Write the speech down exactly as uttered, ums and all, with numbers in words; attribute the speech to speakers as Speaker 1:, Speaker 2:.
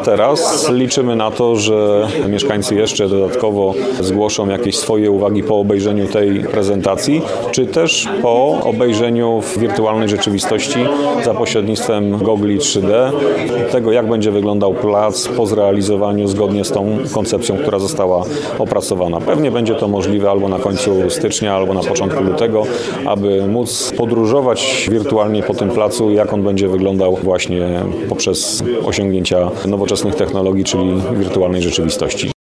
Speaker 1: teraz liczymy na to, że mieszkańcy jeszcze dodatkowo zgłoszą jakieś swoje uwagi po obejrzeniu tej prezentacji, czy też po obejrzeniu w wirtualnej rzeczywistości za pośrednictwem gogli trzy D tego, jak będzie wyglądał plac po zrealizowaniu zgodnie z tą koncepcją, która została opracowana. Pewnie będzie to możliwe albo na końcu stycznia, albo na początku lutego, aby móc podróżować wirtualnie po tym placu, jak on będzie wyglądał właśnie poprzez osiągnięcia nowoczesnych technologii, czyli wirtualnej rzeczywistości.